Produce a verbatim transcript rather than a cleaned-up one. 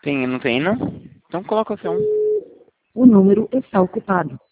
Tem, não tem não? Então coloca o seu um. O número está ocupado.